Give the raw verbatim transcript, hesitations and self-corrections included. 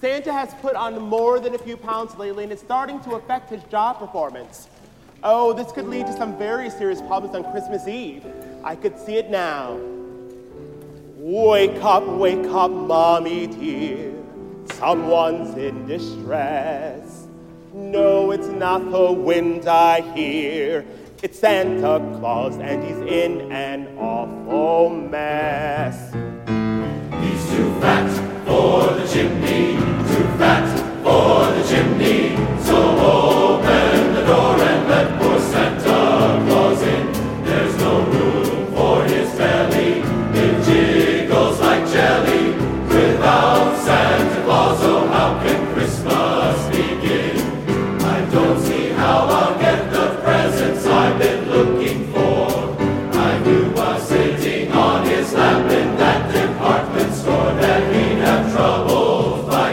Santa has put on more than a few pounds lately, and it's starting to affect his job performance. Oh, this could lead to some very serious problems on Christmas Eve. I could see it now. Wake up, wake up, Mommy dear. Someone's in distress. No, it's not the wind I hear. It's Santa Claus, and he's in an awful mess. He's too fat for the chimney